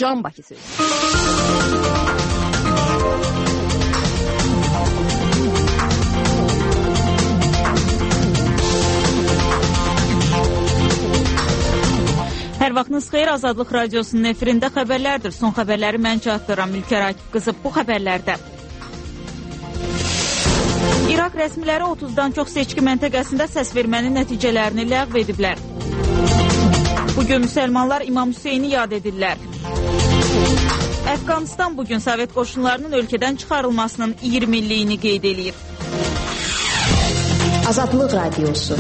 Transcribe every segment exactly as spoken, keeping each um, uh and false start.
Can Bakı sözü. Hər vaxtınız xeyir, Azadlıq Radiosunun efirində xəbərlərdir. Son xəbərləri mən çatdıram. Ülkər Akif qızı bu xəbərlərdə. İraq rəsmiləri otuzdan çox seçki məntəqəsində səsvermənin nəticələrini ləğv ediblər. Bugün müsəlmanlar İmam Hüseyni yad edirlər. Əfqanistan bugün Sovet qoşunlarının ölkədən çıxarılmasının iyirmi illiyini qeyd edir. Azadlıq Radiosu.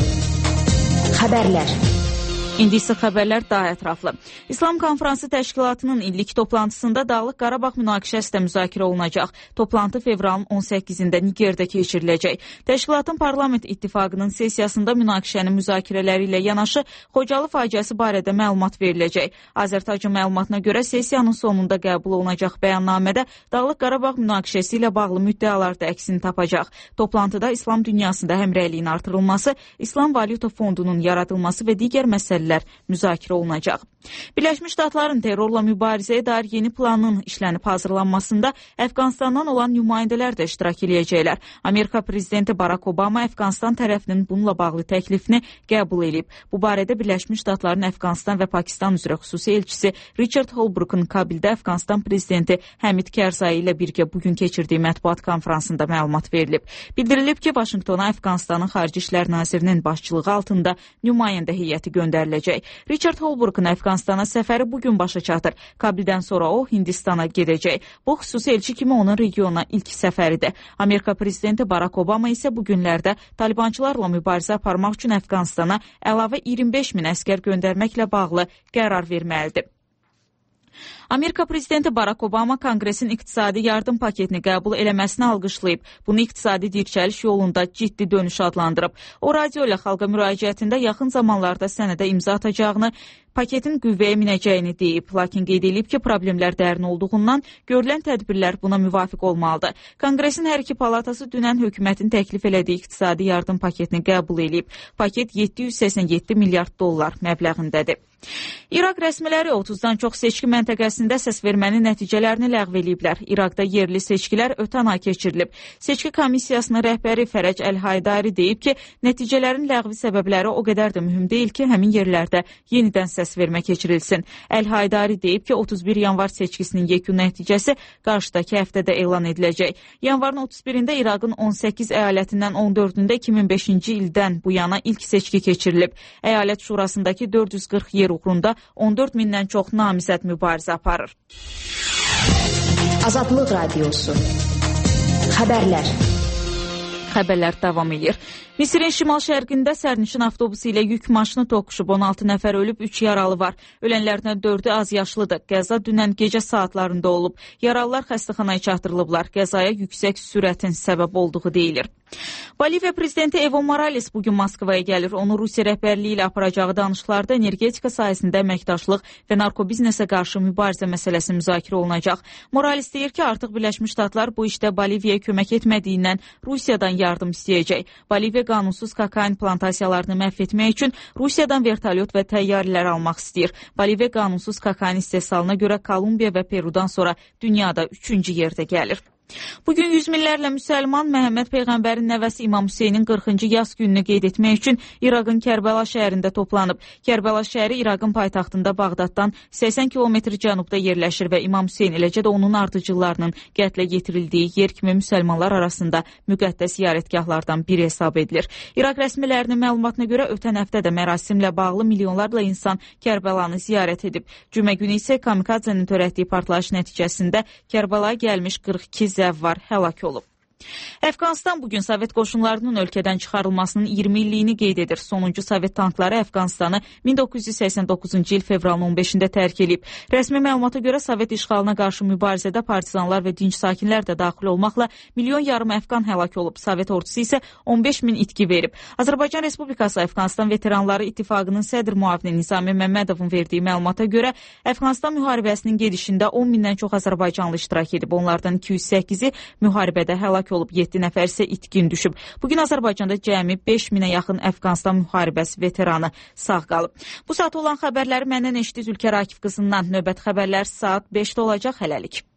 Xəbərlər. İndi isə xəbərlər daha ətraflı. İslam Konfransı Təşkilatının illik toplantısında Dağlıq Qarabağ münaqişəsi də müzakirə olunacaq. Toplantı fevralın on səkkizində Nigerdə keçiriləcək. Təşkilatın Parlament İttifaqının sessiyasında münaqişənin müzakirələri ilə yanaşı Xocalı faciəsi barədə məlumat veriləcək. Azərtacın məlumatına görə sessiyanın sonunda qəbul olunacaq bəyannamədə Dağlıq Qarabağ münaqişəsi ilə bağlı müddəalar da əksini tapacaq. Toplantıda İslam dünyasında həmrəyliyin artırılması, İslam Valyuta Fondunun yaradılması və digər məsələlər müzakirə olunacaq. Birləşmiş Ştatların terrorla mübarizəyə dair yeni planının işlənib hazırlanmasında Əfqanistandan olan nümayəndələr də iştirak edəcəklər. Amerika prezidenti Barack Obama Əfqanistan tərəfinin bununla bağlı təklifini qəbul edib. Bu barədə Birləşmiş Ştatların Əfqanistan və Pakistan üzrə xüsusi elçisi Richard Holbrook'un Kabildə Əfqanistan prezidenti Həmid Kərzai ilə birgə bugün keçirdiyi mətbuat konfransında məlumat verilib. Bildirilib ki, Vaşinqtona Əfqanistanın Xarici İşlər Nazirinin başçılığı altında nümayəndə heyəti göndəriləcək. Richard Holbrook'un Əfqanistana səfəri bugün başa çatır. Kabildən sonra o Hindistana gedəcək. Bu xüsusi elçi kimi onun regionuna ilk səfəridir. Amerika prezidenti Barack Obama isə bu günlərdə Talibançılarla mübarizə aparmaq üçün Əfqanistana əlavə iyirmi beş min əskər göndərməklə bağlı qərar verməlidir. Amerika prezidenti Barack Obama Konqresin iqtisadi yardım paketini qəbul eləməsini alqışlayıb. Bunu iqtisadi dirçəliş yolunda ciddi dönüş adlandırıb. O, radio ilə xalqa müraciətində yaxın zamanlarda sənədə imza atacağını, paketin qüvvəyə minəcəyini deyib. Lakin qeyd edib ki, problemlər dərin olduğundan görülən tədbirlər buna müvafiq olmalıdır. Konqresin hər iki palatası dünən hökumətin təklif elədiyi iqtisadi yardım paketini qəbul edib. Paket yeddi yüz səksən yeddi milyard dollar məbləğindədir. İraq rəsmiləri otuzdan çox seçki məntəqəsində səsvermənin nəticələrini ləğv ediblər. İraqda yerli seçkilər ötən ay keçirilib. Seçki komissiyasının rəhbəri Fərəc Əl-Haydari deyib ki, nəticələrin ləğvi səbəbləri o qədər də mühüm deyil ki, həmin yerlərdə yenidən səsvermə keçirilsin. Əl-Haydari deyib ki, otuz bir yanvar seçkisinin yekun nəticəsi qarşıdakı həftədə elan ediləcək. Yanvarın otuz birində İraqın on səkkiz əyalətindən on dördündə iki min beşinci ildən bu yana ilk seçki keçirilib. Əyalət şurasındakı dörd yüz qırx yer uğrunda on dörd mindən çox namizəd mübarizə aparır. Azadlıq Radiosu. Xəbərlər. Xəbərlər davam edir. Misirin şimal-şərqində sərnişin avtobusu ilə yük maşını toqquşub, on altı nəfər ölüb, üç yaralı var. Ölənlərdən dördü az yaşlıdır. Qəza dünən gecə saatlarında olub. Yaralılar xəstəxanaya çatdırılıblar. Qəzaya yüksək sürətin səbəb olduğu deyilir. Boliviya prezidenti Evo Morales bugün Moskvaya gəlir. Onu Rusiya rəhbərliyi ilə aparacağı danışıqlarda energetika sahəsində əməkdaşlıq və narkobiznesə qarşı mübarizə məsələsi müzakirə olunacaq. Morales deyir ki, artıq Birləşmiş Ştatlar bu işdə Boliviyaya kömək etmədiyindən Rusiyadan yardım istəyəcək. Boliviya qanunsuz kokain plantasiyalarını məhv etmək üçün Rusiyadan vertolyot və təyyarələr almaq istəyir. Boliviya qanunsuz kokain istehsalına görə Kolumbiya və Perudan sonra dünyada üçüncü yerdə gəlir. Bugün yüz minlərlə müsəlman Məhəmməd Peyğəmbərin nəvəsi İmam Hüseynin qırxıncı yas gününü qeyd etmək üçün İraqın Kərbəla şəhərində toplanıb. Kərbəla şəhəri İraqın paytaxtında Bağdaddan səksən kilometr cənubda yerləşir və İmam Hüseyn, eləcə də onun ardıcıllarının qətlə yetirildiyi yer kimi müsəlmanlar arasında müqəddəs ziyarətgahlardan biri hesab edilir. İraq rəsmilərinin məlumatına görə ötən həftə də mərasimlə bağlı milyonlarla insan Kərbəlanı ziyarət edib. Cümə günü isə kamikadzənin törətdiyi partlayış nəticəsində Kərbəlaya gəlmiş qırx iki zəvvar həlak olub. Əfqanistan bugün Sovet qoşunlarının ölkədən çıxarılmasının iyirmi illiyini qeyd edir. Sonuncu Sovet tankları Əfqanistanı min doqquz yüz səksən doqquzuncu il fevralın on beşində tərk edib. Rəsmi məlumata görə Sovet işğalına qarşı mübarizədə partizanlar və dinc sakinlər də daxil olmaqla milyon yarım Əfqan həlak olub. Sovet ordusu isə on beş min itki verib. Azərbaycan Respublikası Əfqanistan Veteranları İttifaqının sədr müavini Nizami Məmmədovun verdiyi məlumata görə Əfqanistan müharibəsinin gedişində on mindən çox azərbaycanlı iştirak edib. Onlardan iki yüz səkkizi müharibədə həlak həlak olub, yeddi nəfər isə itkin düşüb. Bugün Azərbaycanda cəmi beş minə yaxın Əfqanistan müharibəsi veteranı sağ qalıb. Bu saat olan xəbərləri məndən eşitdiniz Ülkər Akif qızından. Növbət xəbərlər saat beşdə olacaq. Hələlik.